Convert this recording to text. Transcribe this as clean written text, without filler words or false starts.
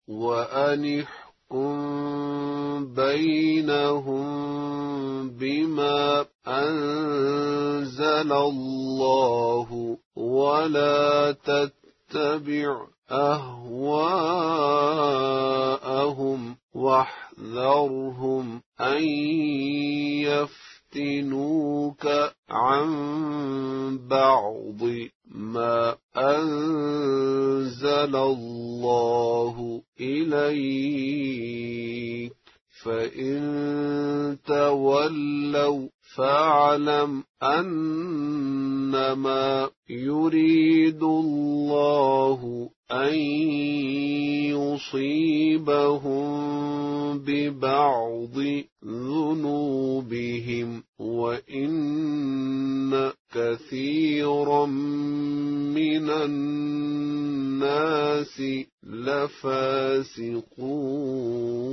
وأن احكم بينهم بما أنزل الله ولا تتبع أهواءهم واحذرهم أن يفتنوك عن بعض ما أنزل الله إليك فإن تولوا فاعلم أنما يريد الله أن يصيبهم ببعض ذنوبهم وإن كثيرا من الناس لفاسقون.